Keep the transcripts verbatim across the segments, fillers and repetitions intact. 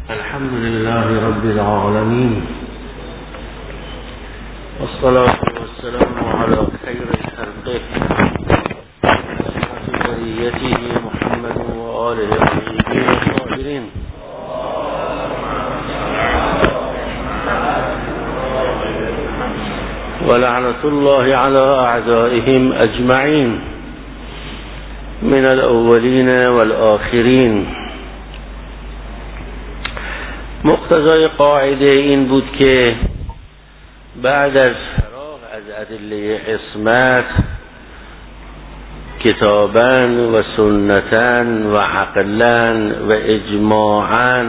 الحمد لله رب العالمين والصلاة والسلام على خير خلقه بريته محمد وآله الطيبين الطاهرين ولعنة الله على أعدائهم أجمعين من الأولين والآخرين. مقتضای قاعده این بود که بعد از فراغ از ادله عصمت کتاباً و سنتاً و عقلاً و اجماعاً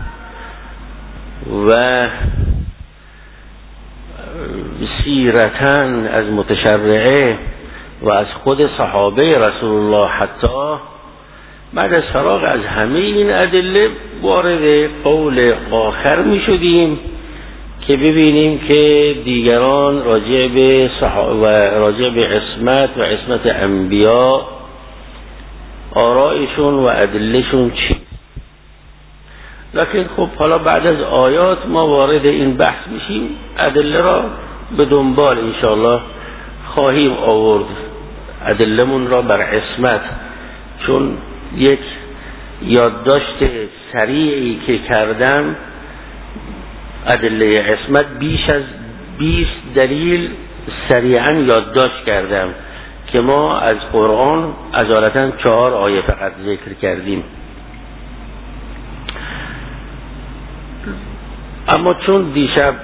و سیرتاً از متشرعه و از خود صحابه رسول الله، حتی بعد از فراغ از همه این ادله وارد قول آخر می شدیم که ببینیم که دیگران راجع به و راجع به عصمت و عصمت انبیا آرائشون و ادلهشون چی. لکن خب حالا بعد از آیات ما وارد این بحث میشیم، ادله را به دنبال انشاءالله خواهیم آورد، ادلهمون را بر عصمت، چون یک یادداشت سریعی که کردم ادله عصمت بیش از بیست دلیل سریعا یادداشت کردم که ما از قرآن اجالتا چهار آیه فقط ذکر کردیم. اما چون دیشب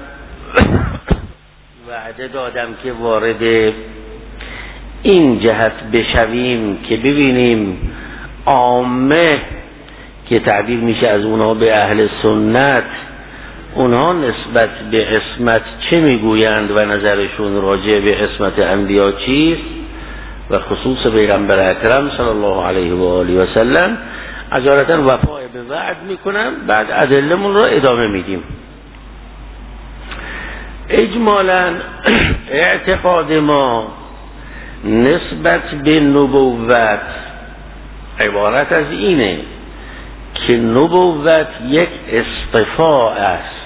وعده دادم که وارد این جهت بشویم که ببینیم عامه که تعبیر میشه از اونها به اهل سنت، اونها نسبت به عصمت چه میگویند و نظرشون راجع به عصمت انبیا چیست و خصوص پیغمبر اکرم صلی الله علیه و آله و سلم، اجالتا وفای به وعد میکنم. بعد ادله‌مون را ادامه میدیم. اجمالا اعتقاد ما نسبت به نبوت عبارت از اینه که نبوت یک اصطفاء است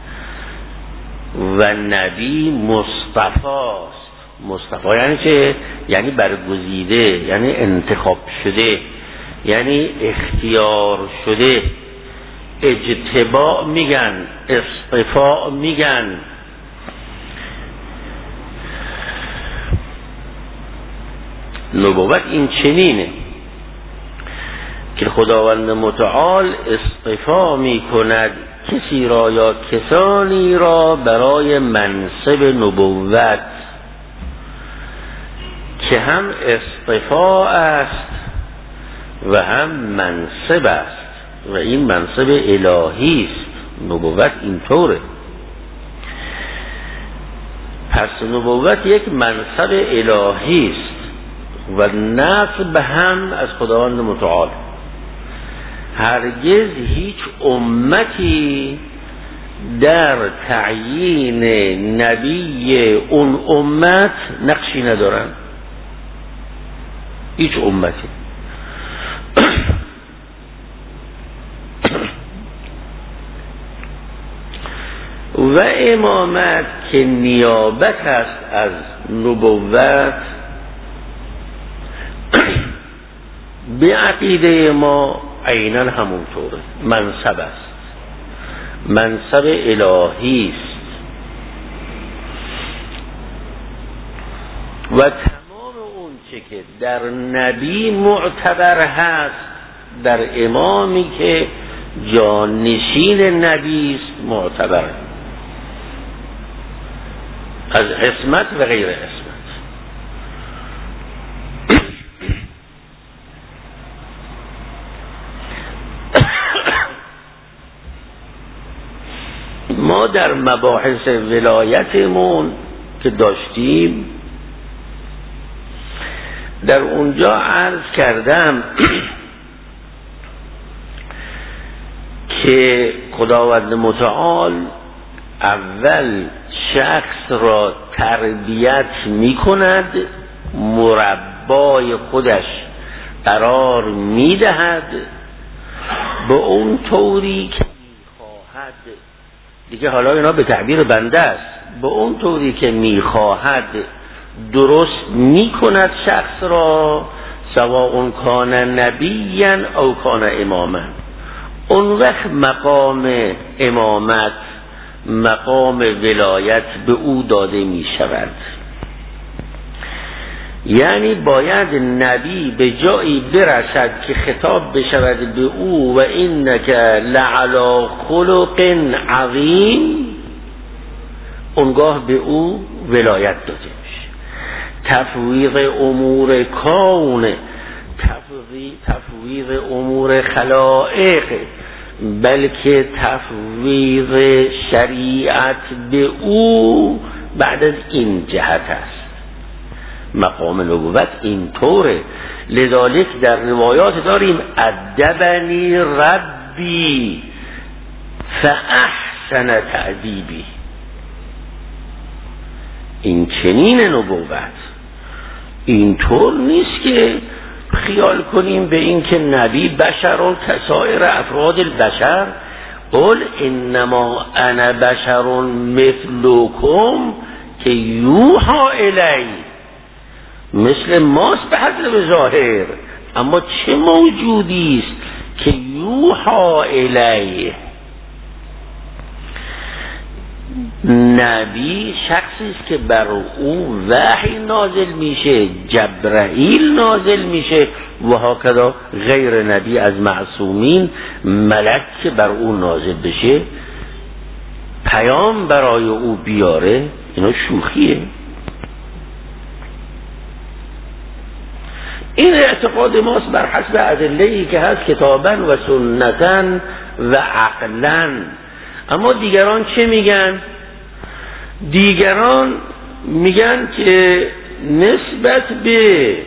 و نبی مصطفاست. مصطفا یعنی چه؟ یعنی برگزیده، یعنی انتخاب شده، یعنی اختیار شده. اجتباء میگن، اصطفاء میگن. نبوت این چنینه که خداوند متعال اصطفا می کند کسی را یا کسانی را برای منصب نبوت که هم اصطفا است و هم منصب است و این منصب الهی است. نبوت اینطوره. پس نبوت یک منصب الهی است و نصب هم از خداوند متعال. هرگز هیچ امتی در تعیین نبی اون امت نقشی ندارن، هیچ امتی. و امامت که نیابت است از نبوت به عقیده ما عیناً همونطوره، منصب است، منصب الهی است و تمام اون چه که در نبی معتبر هست در امامی که جانشین نبی است معتبر، از عصمت و غیر عصمت. ما در مباحث ولایتمون که داشتیم در اونجا عرض کردم که خداوند متعال اول شخص را تربیت می کند، مربای خودش قرار می دهد به اون طوری که دیگه حالا اینا به تعبیر بنده است، به اون طوری که میخواهد درست میکند شخص را، سواء کان نبیًا او کان اماما. اون وقت مقام امامت، مقام ولایت به او داده می شود. یعنی باید نبی به جایی برسد که خطاب بشود به او و اینک لعلی خلق عظیم، اونگاه به او ولایت داده میشه. تفویض امور کون، تفویض امور خلائق، بلکه تفویض شریعت به او بعد از این جهت است. مقام نبوت این طوره. لذالک در روایات داریم ادبنی ربی فاحسن تأدیبی. این چنین نبوت. این طور نیست که خیال کنیم به این که نبی بشر کسایر افراد البشر، قل انما انا بشر مثلکم که یوحا الی، مثل ماست به حسب ظاهر، اما چه موجودی است که یوحا الی. نبی شخصی است که بر او وحی نازل میشه، جبرائیل نازل میشه و هکذا غیر نبی از معصومین، ملک که بر او نازل بشه پیام برای او بیاره. اینا شوخیه. این اعتقاد ماست بر حسب ادله‌ای که هست کتاباً و سنتاً و عقلاً. اما دیگران چه میگن؟ دیگران میگن که نسبت به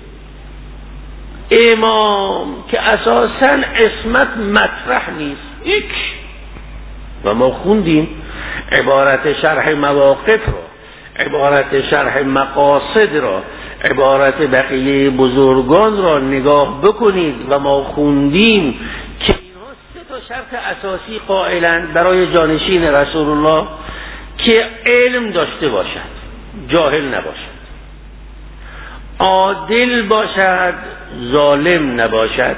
امام که اساساً عصمت مطرح نیست. یک و ما خوندیم عبارت شرح مواقف را، عبارت شرح مقاصد را، عبارت بقیه بزرگان را نگاه بکنید و ما خوندیم که اینها سه تا شرط اساسی قائلند برای جانشین رسول الله، که علم داشته باشد، جاهل نباشد، عادل باشد، ظالم نباشد،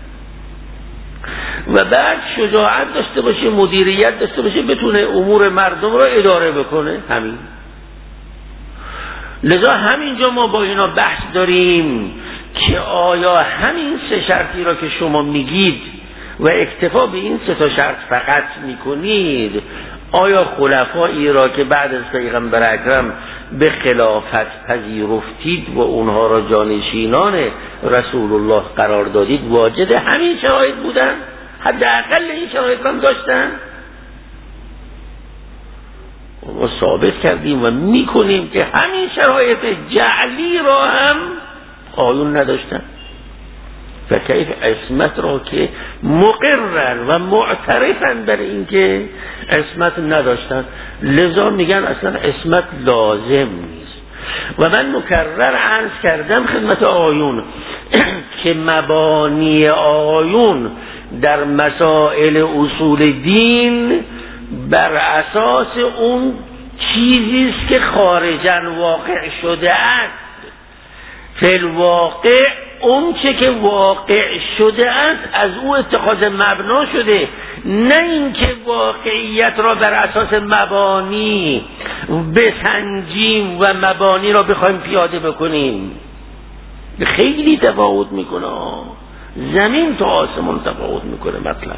و بعد شجاعت داشته باشه، مدیریت داشته باشه، بتونه امور مردم را اداره بکنه. همین. لذا همینجا ما با اینا بحث داریم که آیا همین سه شرطی را که شما میگید و اکتفا به این سه تا شرط فقط میکنید، آیا خلفایی را که بعد از پیغمبر اکرم به خلافت پذیرفتید و اونها را جانشینان رسول الله قرار دادید واجد همین شرایط بودن؟ حداقل این شرایط هم داشتن؟ ما ثابت کردیم و میکنیم که همین شرایط جعلی را هم آیون نداشتن. و کیف عصمت را که مقرر و معترفن بر این که عصمت نداشتن، لذا میگن اصلا عصمت لازم نیست. و من مکرر عرض کردم خدمت آیون که مبانی آیون در مسائل اصول دین بر اساس اون چیزی است که خارجاً واقع شده است. فی الواقع اون چه که واقع شده است از او اتخاذ مبنا شده، نه اینکه واقعیت را بر اساس مبانی بسنجیم و مبانی را بخوایم پیاده بکنیم. خیلی تفاوت میکنه، زمین تا آسمون تفاوت میکنه. مطلب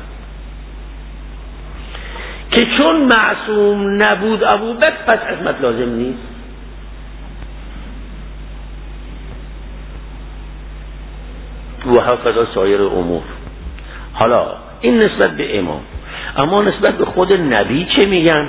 که چون معصوم نبود ابوبکر پس عصمت لازم نیست. و هکذا سایر امور. حالا این نسبت به امام. اما نسبت به خود نبی چه میگن؟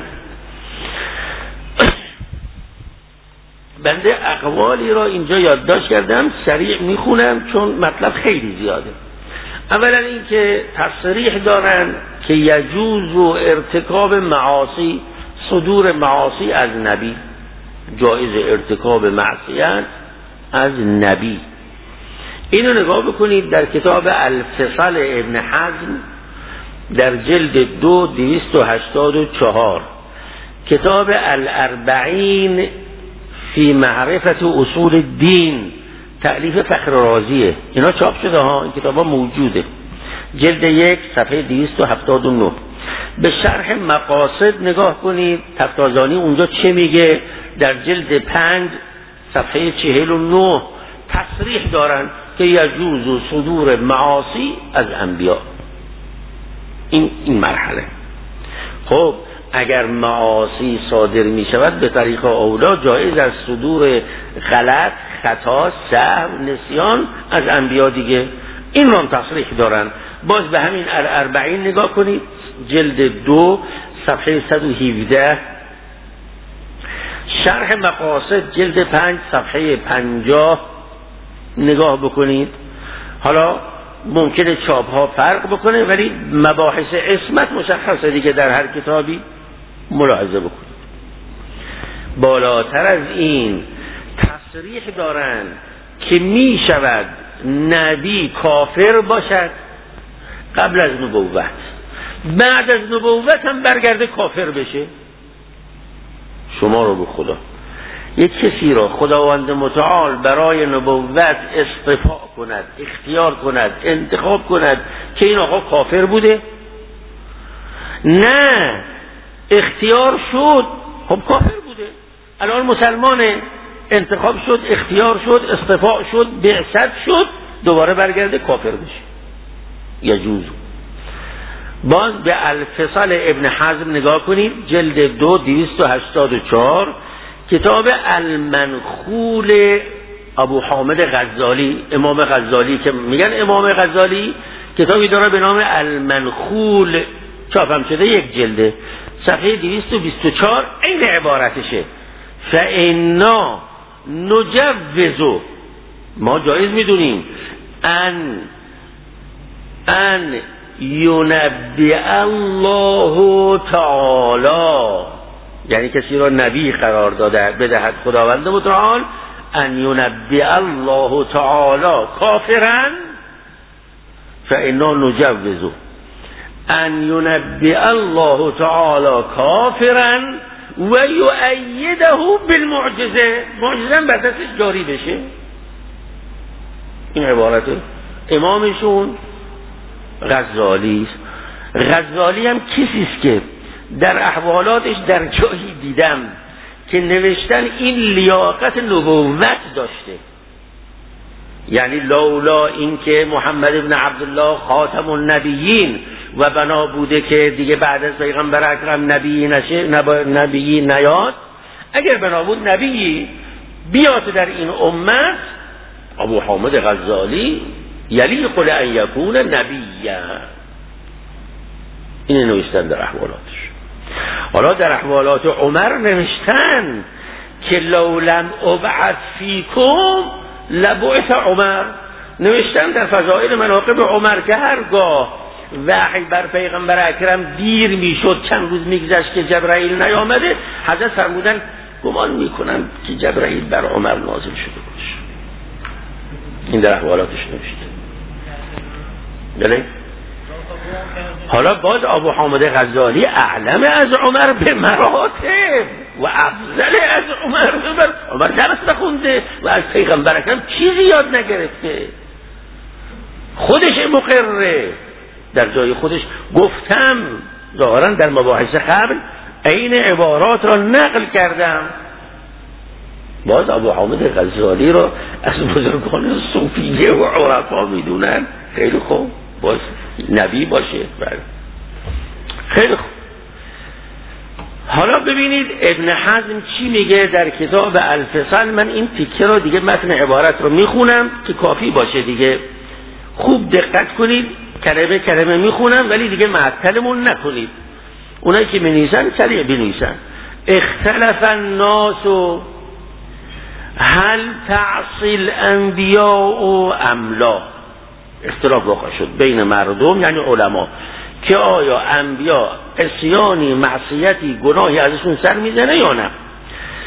بنده اقوالی را اینجا یادداشت کردم، سریع میخونم چون مطلب خیلی زیاده. اولا این که تصریح دارن که یجوز و ارتکاب معاصی، صدور معاصی از نبی، جایز ارتکاب معصیت از نبی. اینو نگاه بکنید در کتاب الفصل ابن حزم در جلد دو دویست و هشتاد و چهار کتاب الاربعین فی معرفت اصول الدین تألیف فخر رازیه، اینا چاپ شده ها، این کتاب ها موجوده. جلد یک صفحه دویست و هفتاد و نه. به شرح مقاصد نگاه کنید، تفتازانی اونجا چه میگه. در جلد پنج صفحه چهل و نه تصریح دارن که یجوز و صدور معاصی از انبیا. این این مرحله. خب اگر معاصی صادر می شود به طریق اولا جایز از صدور غلط، خطا، سهو، نسیان از انبیا دیگه. این رو هم تصریح دارن. باز به همین الاربعین نگاه کنید، جلد دو صفحه صد و هفده. شرح مقاصد جلد پنج صفحه پنجاه نگاه بکنید. حالا ممکنه چاپ ها فرق بکنه ولی مباحث عصمت مشخصه دیگه در هر کتابی، ملاحظه بکنید. بالاتر از این تصریح دارن که می شود نبی کافر باشد قبل از نبوت، بعد از نبوت هم برگرده کافر بشه. شما رو به خدا، یک کسی را خداوند متعال برای نبوت اصطفا کند، اختیار کند، انتخاب کند که این آقا کافر بوده؟ نه، اختیار شد، خب کافر بوده، الان مسلمانه، انتخاب شد، اختیار شد، اصطفا شد، بعثت شد، دوباره برگرده کافر بشه. یجوز. باز به الفصل ابن حزم نگاه کنید، جلد دو دویست و هشتاد و چهار کتاب المنخول ابو حامد غزالی، امام غزالی که میگن امام غزالی، کتابی داره به نام المنخول، چاپم شده، یک جلده، صفحه دویست و بیست و چهار این عبارتشه. فانا نجوز، ما جایز میدونیم، ان ان ینبی الله تعالی، یعنی کسی را نبی قرار داده بدهد خداوند متعال، ان ینبی الله تعالی کافرا فانا نجوز ان ینبی الله تعالی کافرا و یؤیده بالمعجزه، معجزه بر دستش جاری بشه. این عبارته امامشون غزالی است. غزالی هم کسی است که در احوالاتش در جایی دیدم که نوشتن این لیاقت نبوت داشته، یعنی لولا این که محمد ابن عبدالله خاتم النبیین و بنا بوده که دیگه بعد از پیغمبر اکرم نبی نشه، نبی نیاد، اگر بنا بود نبی بیاد در این امت، ابو حامد غزالی یلیق لان یکون نبیا، این نوشتن در احوالاتش. حالا در احوالات عمر نوشتن که لولم ابعث فیکم لبعث عمر، نوشتن در فضائل مناقب عمر که هرگاه وحی بر پیغمبر اکرم دیر میشد، چند روز میگذشت که جبرائیل نیامده، حضرت فرمودن گمان میکنن که جبرائیل بر عمر نازل شده باشه. این در احوالاتش نوشته. بله. حالا باز ابو حامد غزالی اعلم از عمر به مراتب و افضل از عمر به مراتب، عمر درس نخونده و از پیغمبر اکرم چیزی یاد نگرفته، خودش مقرره، در جای خودش گفتم، ظاهرا در مباحث قبل این عبارات را نقل کردم. باز ابو حامد غزالی را از بزرگان صوفیه و عرفا میدونن. خیلی خوب، باز نبی باشه. بله خیلی خوب. حالا ببینید ابن حزم چی میگه در کتاب الفصل. من این تیکه رو دیگه متن عبارت رو میخونم که کافی باشه دیگه، خوب دقت کنید، کلمه کلمه میخونم ولی دیگه معطلمون نکنید. اونایی که بنویسن سریع بنویسن. اختلف الناس هل تعصی الانبیاء ام لا، اختلاف واقع شد بین مردم یعنی علما که آیا انبیا عصیانی، معصیتی، گناهی ازشون سر میزنه یا نه.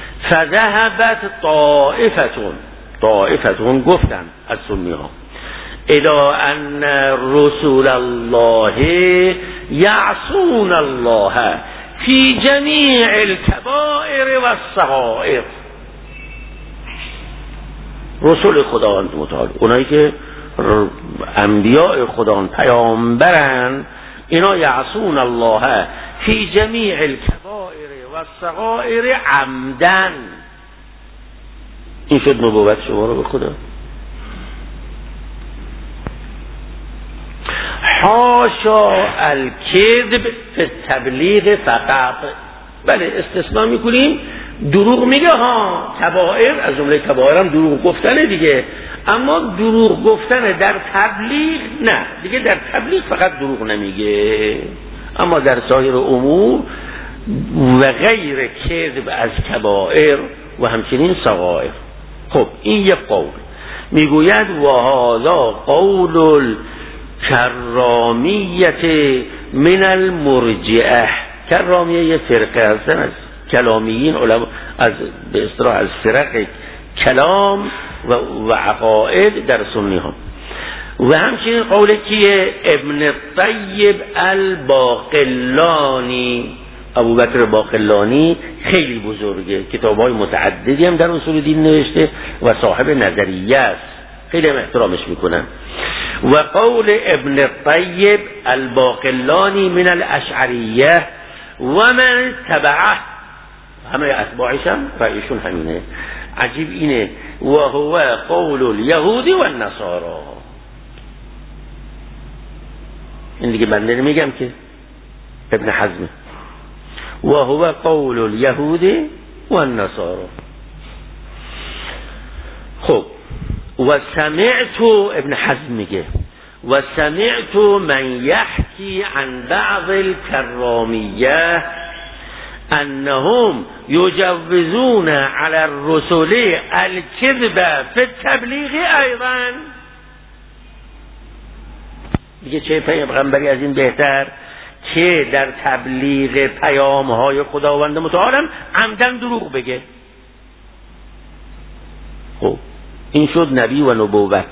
فذهبت طائفتون، طائفتون گفتن از سنی ها، الا ان رسول الله یعصون الله فی جمیع الکبائر و الصغائر. رسول خداوند متعال، اونایی که انبیاء خداوند پیامبرن، اینا یعصون الله فی جمیع الکبائر و الصغائر عمدن. این شد نبوت شما رو به خدا. حاشا الکذب فی التبلیغ فقط. بله استثناء میکنیم، دروغ میگه ها، کبائر از جمله کبائر هم دروغ گفتنه دیگه، اما دروغ گفتن در تبلیغ نه دیگه، در تبلیغ فقط دروغ نمیگه، اما در سایر امور و غیر کذب از کبائر و همچنین صغائر. خب این یک قول. میگوید و هذا قول الکرامیت من المرجئه. کرامیه یه فرقه هستن از کلامیین، علما از به اصطلاح از فرق کلام و, و عقاید در سنی ها. و همچنین قول کیه؟ ابن الطیب الباقلانی. ابو بکر باقلانی خیلی بزرگه، کتاب‌های متعددی هم در اصول دین نوشته و صاحب نظریه است، خیلی هم احترامش میکنن. و قول ابن الطیب الباقلانی من الاشعریه و من تبعه، همه اتباعش هم رأیشون همینه. عجیب اینه، و هو قول الیهودی و النصارا. این دیگه بنده نمیگم که، ابن حزم. و هو قول الیهودی و النصارا. خب و سمعت، ابن حزم میگه و سمعت من یحکی عن بعض الکرامیه انهم یجوزون علی الرسل الکذب فی التبلیغ ایضا. دیگه چه پیغمبری از این بهتر که در تبلیغ پیام های خداوند متعال عمدن دروغ بگه. خب این شد نبی و نبوت.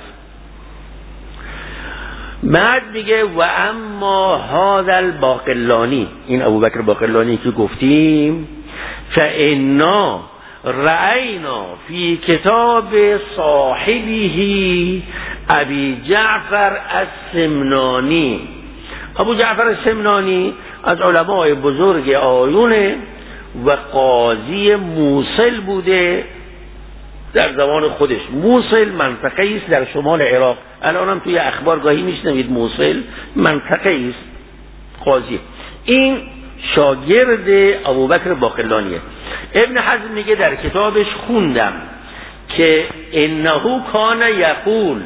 بعد میگه و اما هذا الباقلانی، این ابوبکر باقلانی که گفتیم، فانا رأینا فی کتاب صاحبه ابی جعفر السمنانی. ابو جعفر السمنانی از علمای بزرگ آیونه و قاضی موصل بوده در زمان خودش. موصل منطقه است در شمال عراق، الان هم توی اخبار گاهی میشنوید موصل منطقه است. قاضی این شاگرد ابوبکر باقلانیه. ابن حزم میگه در کتابش خوندم که انه کان یقول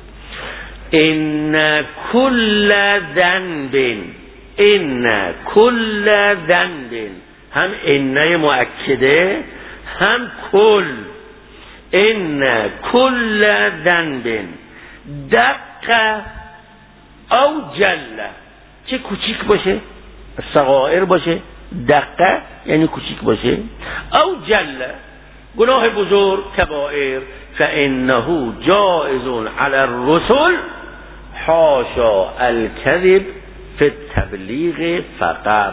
ان کل ذنب، ان کل ذنب، هم انه مؤکده هم کل، ان کل ذنب دق او جل، چه کوچیک باشه، صغائر باشه، دقه یعنی کوچیک باشه، او جل گناه بزرگ کبائر، فانه جائز علی الرسل حاشا الکذب فی التبلیغ فقط.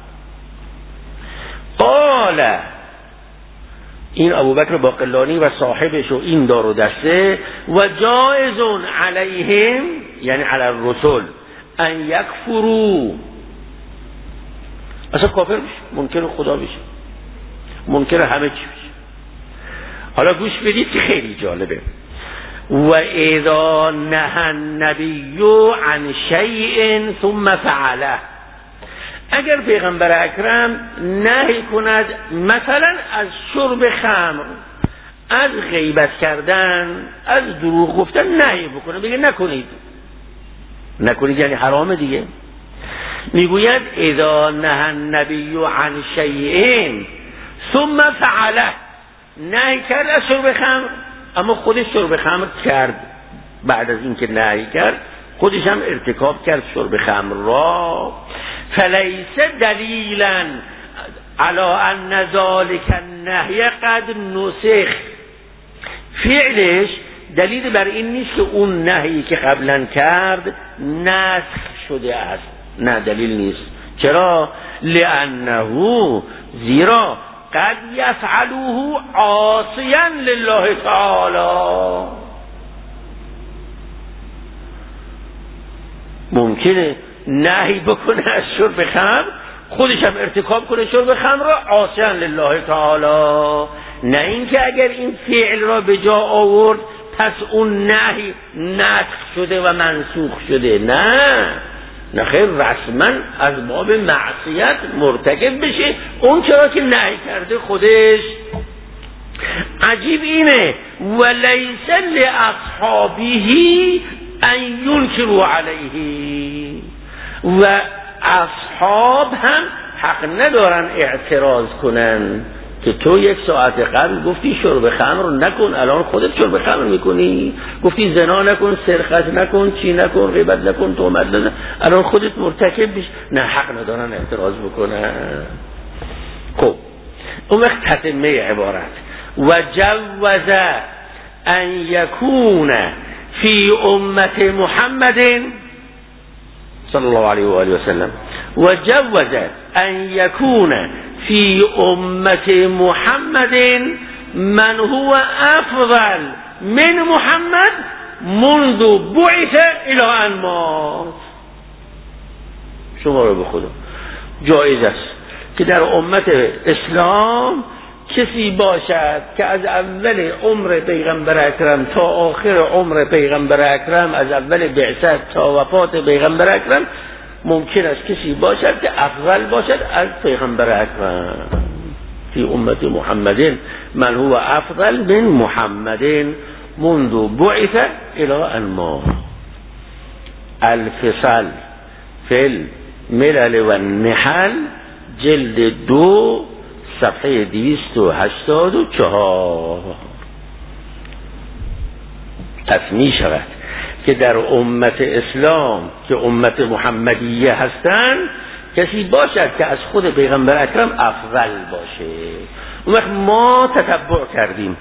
قال این ابوبکر باقلانی و صاحبش و این دار و دسته، و جائز علیهم یعنی علی الرسل ان یکفروا، اصلا کافر بشه، منکر خدا بشه، منکر همه چی بشه. حالا گوش بدید که خیلی جالبه. و اذا نهى النبی عن شیء ثم فعله، اگر پیغمبر اکرم نهی کند مثلا از شرب خمر، از غیبت کردن، از دروغ گفتن نهی بکنه، بگه نکنید، نکنید یعنی حرامه دیگه. میگوید اذا نهى النبی عن شیء ثم فعله، نهی کرد از شرب خمر، اما خودش شرب خمر کرد، بعد از اینکه نهی کرد خودش هم ارتکاب کرد شرب خمر را، فلیس دلیلا علی ان ذلک النهی قد نسخ، فعلش دلیل بر این نیست که اون نهی که قبلا کرد نسخ شده است، نه دلیل نیست. چرا؟ لانه زیرا قد یفعلوه عاصیا لله تعالی، ممکنه نهی بکنه از شرب خمر، خودش هم ارتکاب کنه شرب خمر را عاصیا لله تعالی، نه اینکه اگر این فعل را به جا آورد پس اون نهی نسخ شده و منسوخ شده، نه نه خیر، رسما از باب معصیت مرتکب بشه اون چرا که نهی کرده خودش. عجیب اینه ولیس لاصحابه ان ینکروا علیه، و اصحاب هم حق ندارن اعتراض کنن که تو یک ساعت قبل گفتی شرب خمر رو نکن، الان خودت شرب خمر میکنی، گفتی زنا نکن، سرقت نکن، چی نکن، غیبت نکن، تهمت نزن، الان خودت مرتکب بش، نه حق ندارن اعتراض بکنن. خب اون وقت تتمه عبارت و جوز ان یکون فی امت محمد صلی الله علیه و آله و سلم و جوز ان یکون فی امت محمد من هو افضل من محمد منذ بعث الی ان مات. شما رو به خدا جایز است که در امت اسلام کسی باشد که از اول عمر پیغمبر اکرم تا آخر عمر پیغمبر اکرم، از اول بعثت تا وفات پیغمبر اکرم، ممکن است کسی باشد که افضل باشد از پیغمبر اکرم. فی امت محمد من هو افضل من محمد منذ بعث الی ان مات. الفصل فی الملل و النحل جلد دو صفحه دویست و هشتاد و چهار. پس می شود که در امت اسلام که امت محمدیه هستند کسی باشد که از خود پیغمبر اکرم افضل باشه. اون وقت ما تتبع کردیم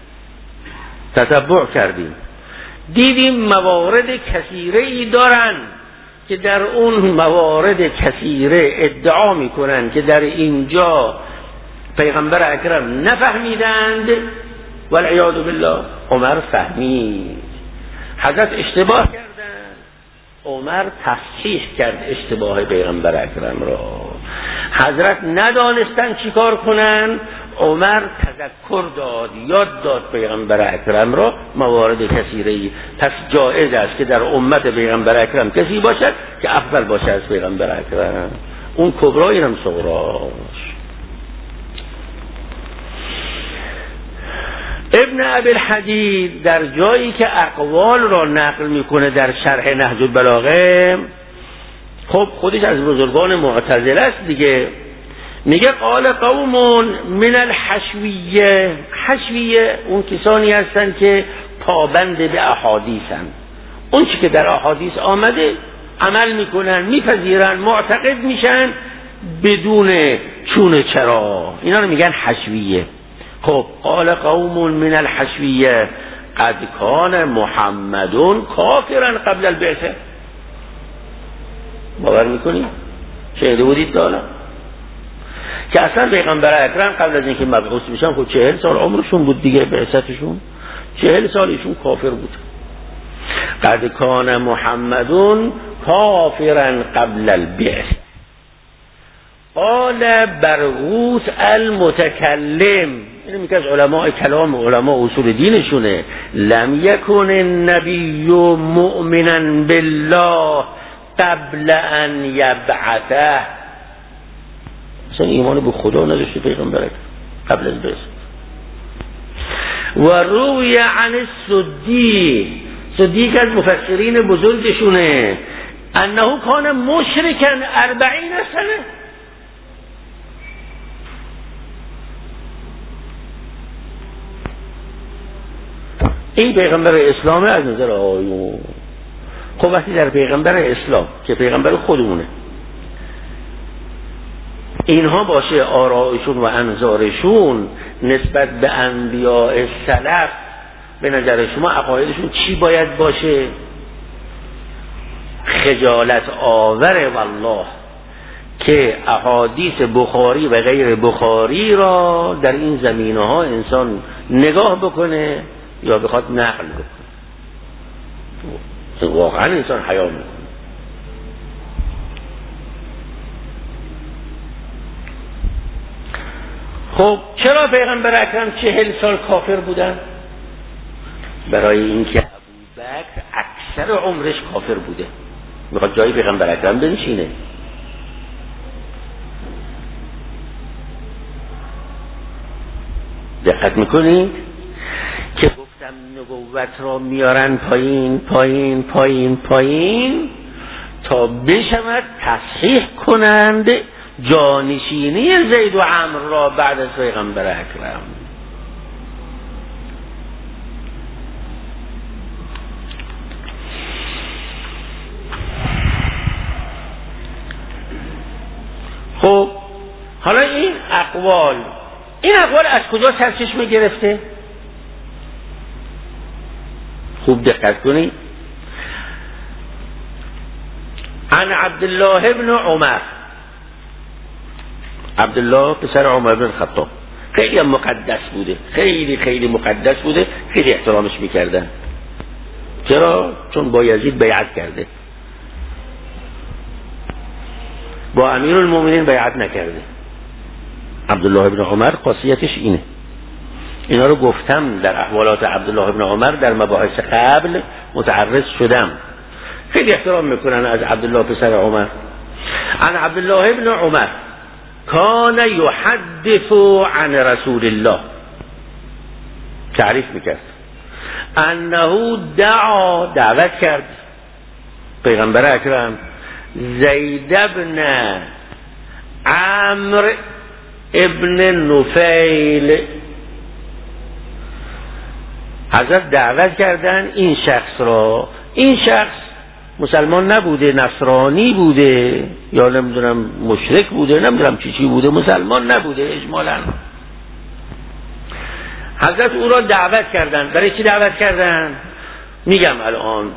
تتبع کردیم دیدیم موارد کثیره ای دارن که در اون موارد کثیره ادعا میکنن که در اینجا پیغمبر اکرم نفهمیدند والعیاذ بالله. عمر فهمید، حضرت اشتباه کردند، عمر تصحیح کرد اشتباه پیغمبر اکرم را. حضرت ندانستن چیکار کنن، عمر تذکر داد، یاد داد پیغمبر اکرم را موارد کثیره‌ای. پس جایز است که در امت پیغمبر اکرم کسی باشد که افضل باشد از پیغمبر اکرم، اون کبرا اینم صغراش. ابن ابی الحدید در جایی که اقوال را نقل میکنه در شرح نهج البلاغه، خب خودش از بزرگان معتزله است دیگه، میگه قال قوم من الحشویه. حشویه اون کسانی هستن که پابند به احادیثن، اون چی که در احادیث آمده عمل میکنن، میپذیرن، معتقد میشن بدون چون چرا، اینا رو میگن حشویه. خب قال قوم من الحشویه قد کان محمد کافرا قبل البعثه. باور میکنی؟ شهده بودید دالا که اصلا پیغمبر اکرم قبل از اینکه مبعوث بشن خب چهل سال عمرشون بود دیگه، بعثتشون چهل سالشون کافر بود. قد کان محمد کافرا قبل البعثه. قال برغوث المتکلم، این میگه از علماء کلام و علماء اصول دینشونه، لم یکن النبی مؤمنا بالله قبل ان یبعثه. اصلا ایمان به خدا نداشته پیغمبر قبل از بعثت. و روی عن السدی، سدی که از مفسرین بزرگشونه، انه کان مشرکا اربعین سنه. این پیغمبر اسلام از نظر آیون. خب وقتی در پیغمبر اسلام که پیغمبر خودمونه اینها باشه آرائشون و انظارشون نسبت به انبیاء سلف به نظر شما عقایدشون چی باید باشه؟ خجالت آوره والله که احادیث بخاری و غیر بخاری را در این زمینه ها انسان نگاه بکنه یا بخواد نقل بکنه. واقعا انسان حیا میکنه. خب چرا پیغمبر اکرم چهل سال کافر بودن؟ برای اینکه ابوبکر اکثر عمرش کافر بوده، میخواد جای پیغمبر اکرم بنشینه. دقت میکنید که گفتم نبوت را میارن پایین پایین پایین پایین تا بشود تصحیح کنند جانشینی زید و عمرو را بعد از پیغمبر اکرم. خب حالا این اقوال این اقوال از کجا سرچشمه گرفته؟ خوب دقت کنید. عن عبدالله ابن عمر، عبدالله پسر عمر بن خطاب، خیلی مقدس بوده، خیلی خیلی مقدس بوده، خیلی احترامش میکردن. چرا؟ چون با یزید بیعت کرده، با امیر المؤمنین بیعت نکرده. عبدالله ابن عمر خاصیتش اینه. اینا رو گفتم در احوالات عبدالله ابن عمر در مباحث قبل متعرض شدم. خیلی احترام میکنن از عبدالله پسر عمر. عن عبدالله ابن عمر کان یحدث عن رسول الله، تعریف میکرد، انه دعا، دعوت کرد پیغمبر اکرم زید ابن عمرو ابن نفیل، حضرت دعوت کردن این شخص را. این شخص مسلمان نبوده، نصرانی بوده یا نمیدونم مشرک بوده، نمیدونم چی چی بوده، مسلمان نبوده اجمالا. حضرت او را دعوت کردن. برای چی دعوت کردن؟ میگم الان.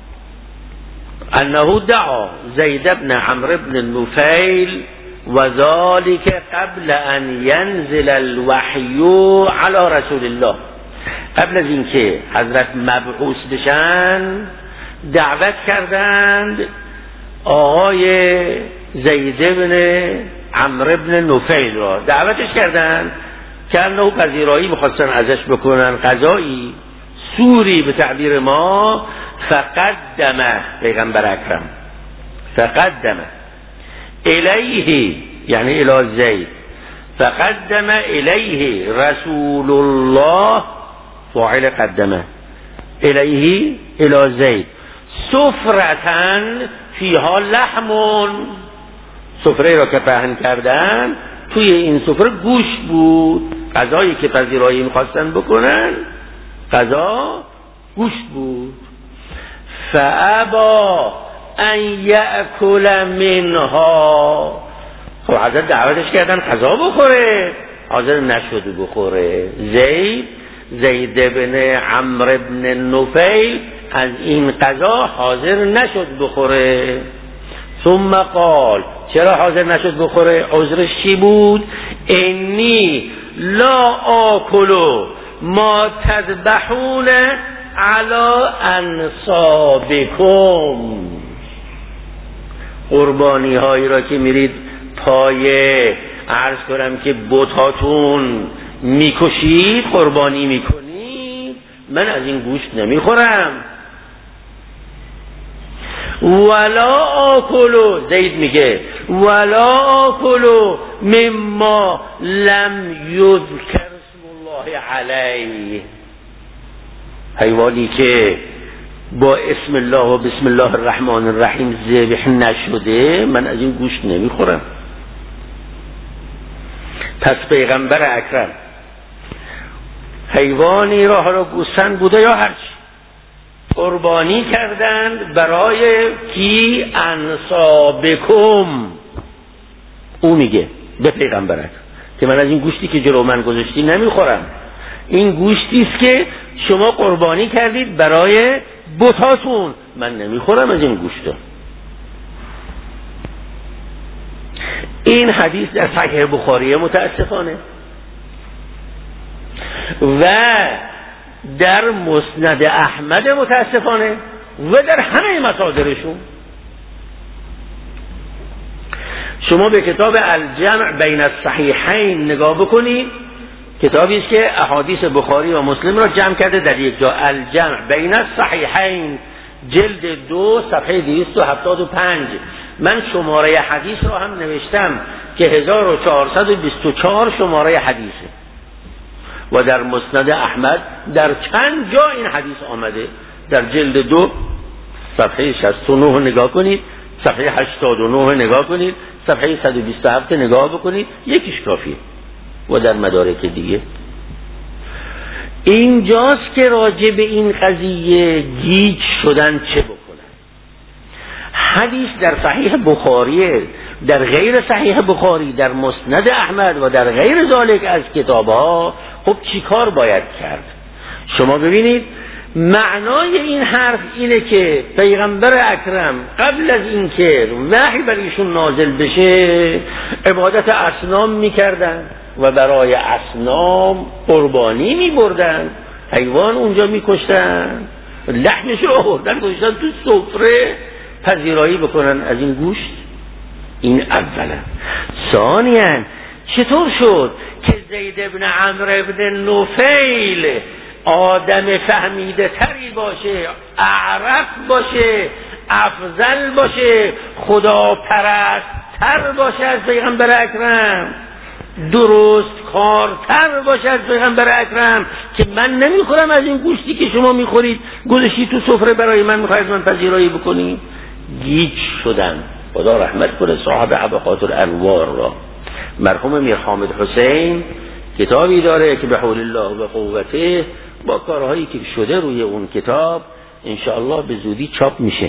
انه دعا زید ابن عمرو ابن نفیل و ذلك قبل ان ينزل الوحی علی رسول الله، قبل از اینکه حضرت مبعوث بشن دعوت کردند آقای زید ابن عمرو ابن نفیل را، دعوتش کردند که انه پذیرایی میخواستن ازش بکنن، قضایی سوری به تعبیر ما. فقدمه پیغمبر اکرم، فقدمه الیه یعنی الی زید، فقدم الیه رسول الله، فاعل قدمه، الیه الی زید، سفرتن فیها لحمون، سفره را که پهن کردن توی این سفره گوشت بود. غذایی که پذیرایی میخواستن بکنن غذا گوشت بود. فابا ان یأکل منها، خب حضرت دعوتش کردن غذا بخوره، حاضر نشد بخوره. زید زید بن عمرو ابن نفیل از این غذا حاضر نشد بخوره. ثم قال، چرا حاضر نشد بخوره؟ عذرش چی بود؟ انی لا آکلو ما تذبحون علی انصابکم، قربانی هایی را که میرید پایه عرض کنم که بتاتون میکشید، قربانی میکنید، من از این گوشت نمیخورم. ولا آکلو، زید میگه ولا آکلو مما لم یذکر اسم الله علیه، حیوانی که با اسم الله و بسم الله الرحمن الرحیم ذبح نشده من از این گوشت نمیخورم. پس پیغمبر اکرم حیوانی را، حالا گوسفند بوده یا هرچی، قربانی کردند برای کی؟ انصابکم. او میگه به پیغمبر اکرم که من از این گوشتی که جلو من گذاشتی نمیخورم. این گوشتی است که شما قربانی کردید برای بتاتون، من نمیخورم از این گوشت. این حدیث در صحیح بخاری متاسفانه و در مسند احمد متاسفانه و در همه مصادرشون. شما به کتاب الجمع بین الصحیحین نگاه بکنید، کتابی است که احادیث بخاری و مسلم را جمع کرده در یک جا. الجمع بین الصحیحین جلد دو صفحه دویست و هفتاد و پنج. من شماره حدیث را هم نوشتم که هزار و چهارصد و بیست و چهار شماره حدیثه و در مسند احمد در چند جا این حدیث آمده. در جلد دو صفحه شصت و نه نگاه کنید، صفحه هشتاد و نه نگاه کنید، صفحه صد و بیست و هفت نگاه بکنید، یکیش کافیه. و در مدارک دیگه اینجاست که راجع به این قضیه گیج شدن چه بکنن. حدیث در صحیح بخاری، در غیر صحیح بخاری، در مسند احمد و در غیر ذالک از کتابها. خب چی کار باید کرد؟ شما ببینید معنای این حرف اینه که پیغمبر اکرم قبل از اینکه وحی بر ایشون نازل بشه عبادت اصنام میکردن و برای اصنام قربانی میبردن، حیوان اونجا میکشتن، لحمش رو آوردن گذاشتن تو سفره پذیرایی بکنن از این گوشت. این اولا. ثانیاً چطور شد که زید ابن عمرو ابن نفیل آدم فهمیده تری باشه، اعرف باشه، افضل باشه، خدا پرست تر باشه از پیغمبر اکرم، درست کارتر باشه از پیغمبر اکرم، که من نمیخورم از این گوشتی که شما میخورید گذاشتی تو سفره برای من میخواید من پذیرایی بکنی؟ گیج شدن. خدا رحمت کنه صاحب عبقات الانوار را، مرحوم میر حامد حسین کتابی داره که به حول الله و قوته با کارهایی که شده روی اون کتاب انشاءالله به زودی چاپ میشه.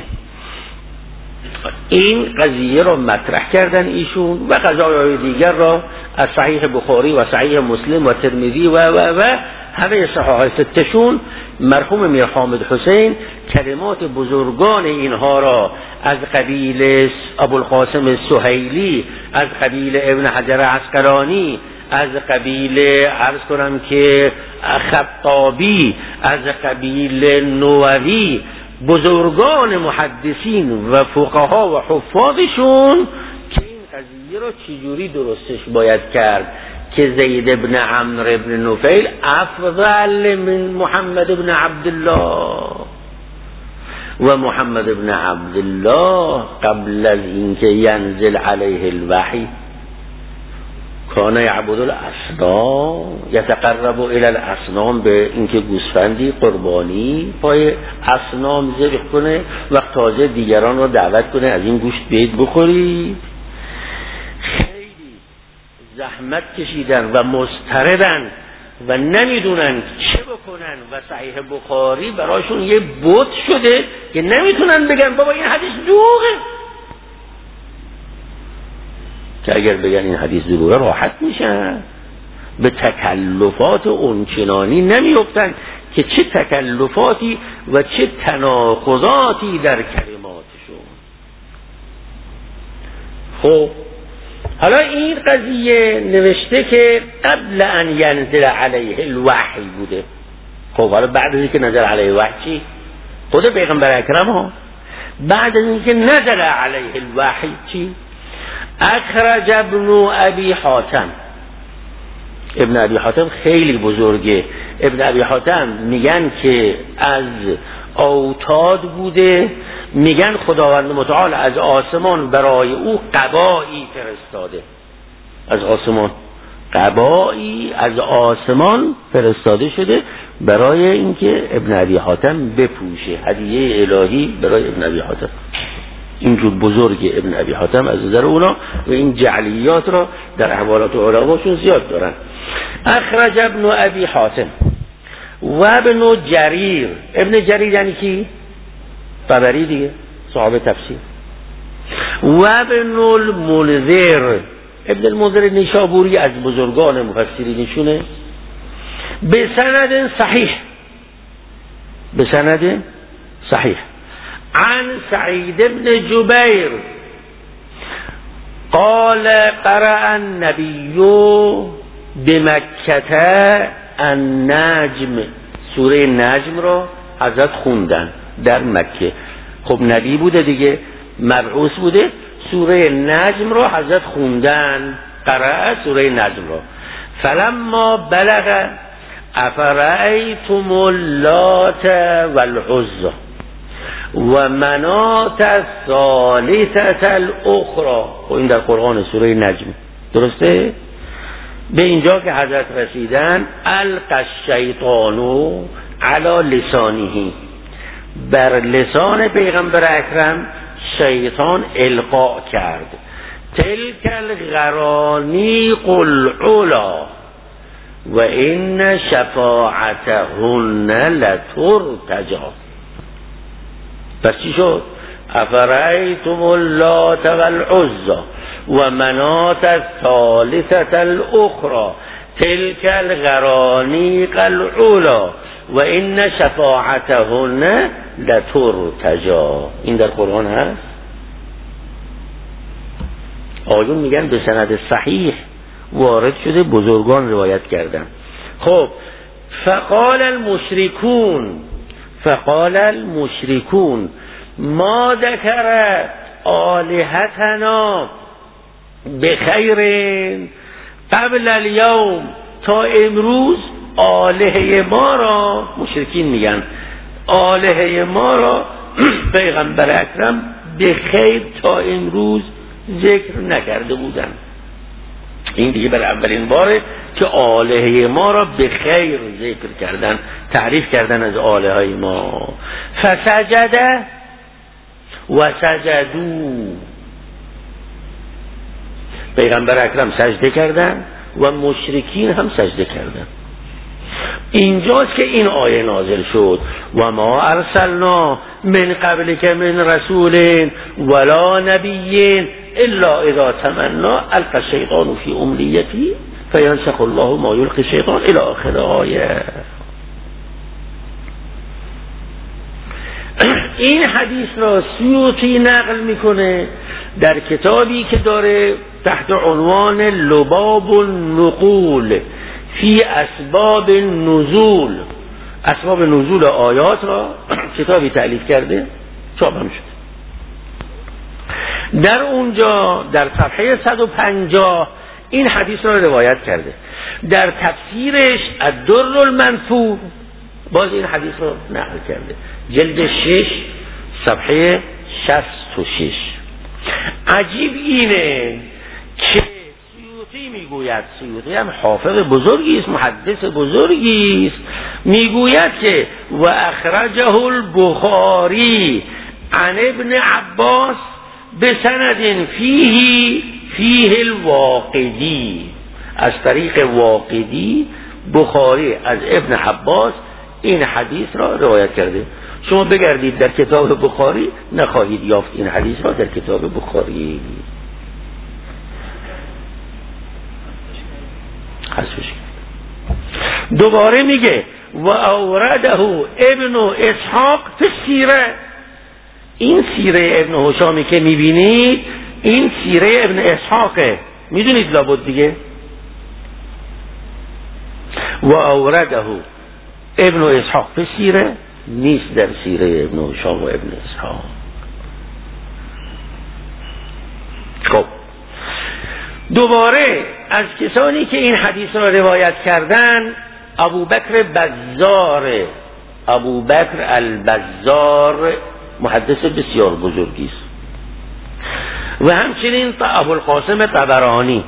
این قضیه را مطرح کردن ایشون و قضایای دیگر را از صحیح بخاری و صحیح مسلم و ترمذی و و و همه صحاح ستشون. مرحوم میر حامد حسین کلمات بزرگان اینها را از قبیل ابوالقاسم سهیلی، از قبیل ابن حجر عسقلانی، از قبیل عرض کنم که خطابی، از قبیل نووی، بزرگان محدثین و فقها و حفاظشون که این قضیه را چجوری درستش باید کرد که زید ابن عمرو ابن نفیل افضل من محمد ابن عبدالله و محمد ابن عبدالله قبل از اینکه ینزل علیه الوحی کان یعبد الاصنام، یتقرب الی الاصنام، به اینکه گوسفندی قربانی پای اصنام ذبح کنه و تازه دیگران را دعوت کنه از این گوشت بیت بخورید. خیلی زحمت کشیدن و مضطربن و نمیدونن چه بکنن و صحیح بخاری براشون یه بت شده که نمیتونن بگن بابا این حدیث دروغه، که اگر بگن این حدیث دروغه راحت میشن، به تکلفات اونچنانی نمیفتن که چه تکلفاتی و چه تناقضاتی در کلماتشون. خب حالا این قضیه نوشته که قبل ان ینزل علیه الوحی بوده. خب حالا بعد از اینکه نزل علیه الوحی چی؟ خود پیغمبر اکرم ها بعد از اینکه نزل علیه الوحی چی؟ اخرج ابن ابی حاتم. ابن ابی حاتم خیلی بزرگه. ابن ابی حاتم میگن که از اوتاد بوده، میگن خداوند متعال از آسمان برای او قبایی فرستاده، از آسمان قبایی از آسمان فرستاده شده برای اینکه ابن ابی حاتم بپوشه، هدیه الهی برای ابن ابی حاتم. اینجور بزرگ ابن ابی حاتم از نظر اونا و این جعلیات را در احوالات علماشون زیاد دارن. اخرج ابن ابی حاتم و ابن جریر. ابن جریر یعنی کی؟ طبری دیگه، صاحب تفسیر. و ابن المنذر. ابن المنذر نیشابوری از بزرگان مفسرینشونه به سند صحیح، به سند صحیح عن سعید بن جبیر قال قرأ النبی بمکه النجم، سوره نجم رو حضرت خوندن در مکه. خب نبی بوده دیگه، مبعوث بوده، سوره نجم رو حضرت خوندن، قرأ سوره نجم رو. فلما بلغ افرأیتم اللات والعزى و منات الثالثة الاخرى، و این در قرآن سوره نجم، درسته؟ به اینجا که حضرت رسیدن القى الشیطان علی لسانه، بر لسان پیغمبر اکرم شیطان القا کرد تلک الغرانیق العلا و این شفاعتهن لترتجی. پس چی شد؟ افرأیتم اللات والعزى و منات الثالثة الاخرى تلک الغرانیق العلا و این شفاعتهن لترتجی. این در قرآن هست. آیون میگن به سند صحیح وارد شده، بزرگان روایت کردن. خب فقال المشركون فقال المشركون ما ذكر آلهتنا بخیر قبل اليوم، تا امروز آلهه ما را، مشرکین میگن آلهه ما را پیغمبر اکرم به خیر تا امروز ذکر نکرده بودن. این دیگه بر اولین باره که آلهه ما را به خیر ذکر کردن، تعریف کردن از آلهه ما. فسجد و سجدو، پیغمبر اکرم سجده کردن و مشرکین هم سجده کردن. اینجاست که این آیه نازل شد و ما ارسلنا من قبل که من رسول ولا نبی الا اذا تمنا القى الشیطان فی امنیتی فینسخ الله ما یلقی الشیطان الی آخر آیه. این حدیث را سیوطی نقل میکنه در کتابی که داره تحت عنوان لباب النقول فی اسباب نزول، اسباب نزول آیات را کتابی تألیف کرده، چاپ هم شد. در اونجا در صفحه صد و پنجاه این حدیث را روایت کرده. در تفسیرش الدر المنثور باز این حدیث را نقل کرده، جلد شش صفحه شصت و شش. عجیب اینه که سیوطی میگوید، سیوطی هم حافظ بزرگی است، محدث بزرگی است، میگوید که و اخرجه البخاری عن ابن عباس به سند فیه فیه الواقدی، از طریق واقدی بخاری از ابن عباس این حدیث را روایت کرده. شما بگردید در کتاب بخاری نخواهید یافت این حدیث را در کتاب بخاری. حسوش دوباره میگه و اورده ابن اسحاق فی سیره، این سیره ابن هشامی که میبینید این سیره ابن اسحاقه، میدونید لابد دیگه. و اورده ابن اسحاق فی سیره نیست در سیره ابن هشام و ابن اسحاق. خب دوباره از کسانی که این حدیث را روایت کردن ابوبکر بزار، ابوبکر البزار محدث بسیار بزرگی است، و همچنین ابوالقاسم طبرانی.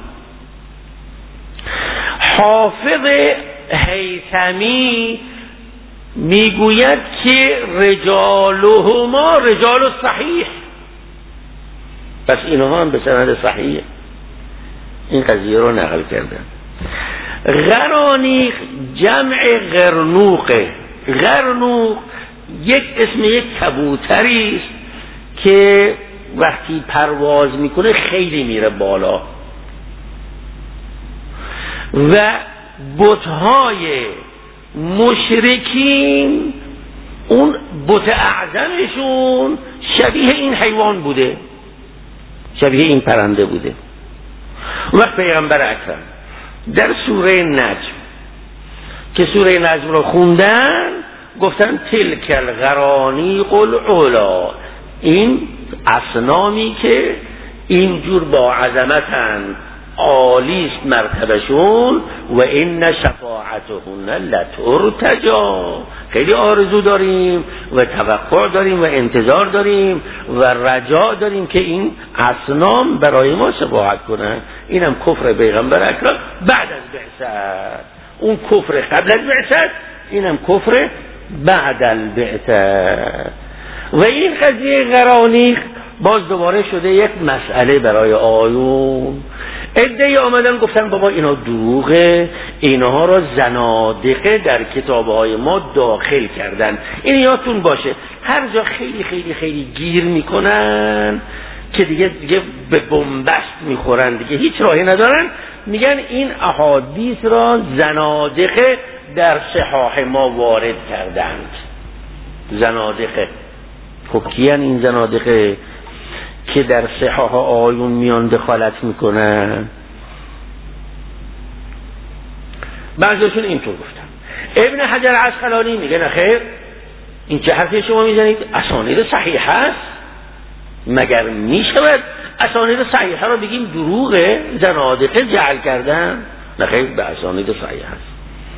حافظ هیثمی میگوید که رجالهما رجال صحیح، پس اینها هم به سند صحیح این قضیه رو نقل کردن. غرانیق جمع غرنوقه، غرنوق یک اسم یک کبوتری است که وقتی پرواز میکنه خیلی میره بالا و بت‌های مشرکین اون بت اعظمشون شبیه این حیوان بوده، شبیه این پرنده بوده. وقت پیغمبر اکرم در سوره نجم که سوره نجم رو خوندن گفتن تلک الغرانیق العلا، این اصنامی که اینجور با عظمتن، عالیست مرتبشون، و این شفاعتهن لترتجا، خیلی آرزو داریم و توقع داریم و انتظار داریم و رجا داریم که این اصنام برای ما شفاعت کنن. اینم کفر پیغمبر اکرم بعد از بعثت، اون کفر قبل از بعثت، اینم کفر بعد البعثت. و این قضیه غرانیق باز دوباره شده یک مسئله برای آیون. عده‌ای آمدن گفتن بابا اینا دروغه، اینها را زنادقه در کتابهای ما داخل کردن. این یادتون باشه هر جا خیلی خیلی خیلی گیر میکنن که دیگه دیگه به بنبست میخورن، دیگه هیچ راهی ندارن، میگن این احادیث را زنادقه در صحاح ما وارد کردند. زنادقه خب کیان این زنادقه که در صحاح آیون میان دخالت میکنن؟ بعضیشون اینطور گفتن. ابن حجر عسقلانی میگه نه خیر، این چه حرفی شما میزنید؟ اسانید صحیح هست، مگر میشود اسانید صحیحه رو بگیم دروغه، زنادقه جعل کردن؟ نه خیر، به اسانید صحیح هست.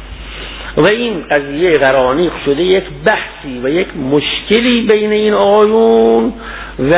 و این قضیه غرانیق شده یک بحثی و یک مشکلی بین این آیون و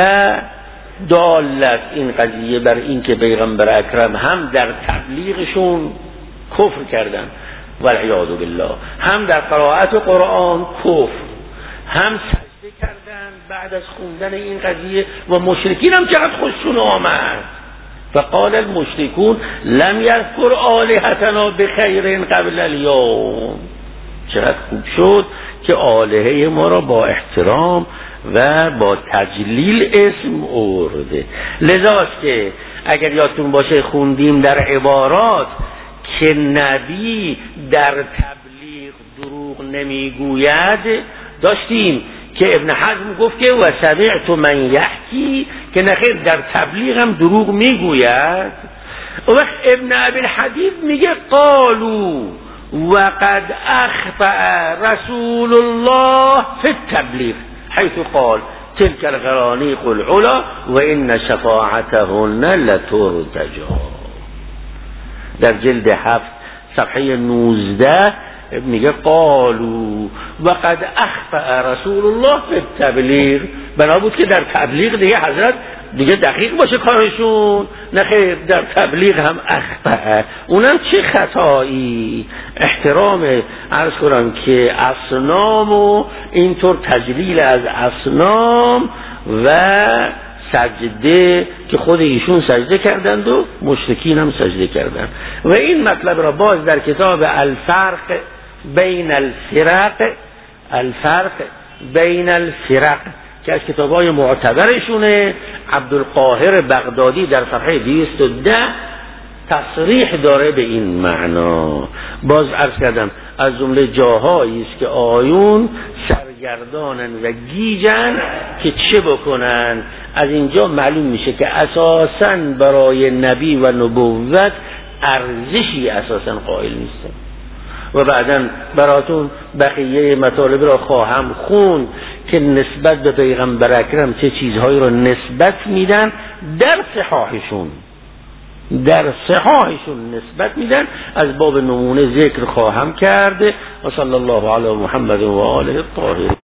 دالت این قضیه بر این که پیغمبر اکرم هم در تبلیغشون کفر کردن والعیاذ بالله، هم در قرائت قرآن کفر، هم سجده کردن بعد از خوندن این قضیه. و مشرکین هم چقدر خوششون آمد، فقال المشركون لم يذكر آلهتنا بخیر قبل اليوم، چقدر خوب شد که آلهه ما را با احترام و با تجلیل اسم آورده. لذاست که اگر یادتون باشه خوندیم در عبارات که نبی در تبلیغ دروغ نمیگوید، داشتیم که ابن حزم گفت که و سمعت من یحکی، که نخیر در تبلیغ هم دروغ میگوید. و وقت ابن ابی الحدید میگه قالوا وقد اخطأ رسول الله فی التبلیغ حيث قال تلك الغرانيق العلا و ان شفاعتهن لترتجا. در جلد هفت صفحه نوزده میگه قالوا وقد اخطأ رسول الله فی التبلیغ، بنا بود که در تبلیغ دیگه حضرت دیگه دقیق باشه کارشون، نه خیر در تبلیغ هم اخطأ. اونم چه خطایی؟ احترام عرض کنم که اصنام و اینطور تجلیل از اصنام و سجده که خود ایشون سجده کردند و مشرکین هم سجده کردند. و این مطلب را باز در کتاب الفرق بین الفرق، الفرق بین الفرق که از کتاب‌های معتبرشونه، عبدالقاهر بغدادی در صفحه دویست و ده تصریح داره به این معنا. باز عرض کردم از جمله جاهایی است که آیون سرگردانن و گیجن که چه بکنن. از اینجا معلوم میشه که اساساً برای نبی و نبوت ارزشی اساساً قائل نیستن. و بعداً براتون بقیه مطالب را خواهم خوند که نسبت به پیغمبر اکرم چه چیزهایی را نسبت میدن در صحاحشون، در صحاحشون نسبت میدن. از باب نمونه ذکر خواهم کرد. و صلی الله علی محمد و آله الطاهرین.